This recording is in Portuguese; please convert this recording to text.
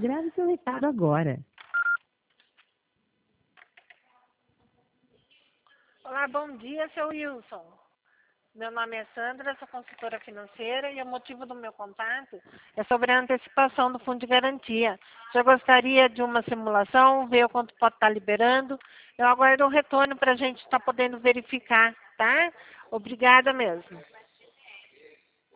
Grave seu recado agora. Olá, bom dia, seu Wilson. Meu nome é Sandra, sou consultora financeira e o motivo do meu contato é sobre a antecipação do fundo de garantia. Já gostaria de uma simulação, ver o quanto pode estar liberando. Eu aguardo um retorno para a gente estar podendo verificar, tá? Obrigada mesmo.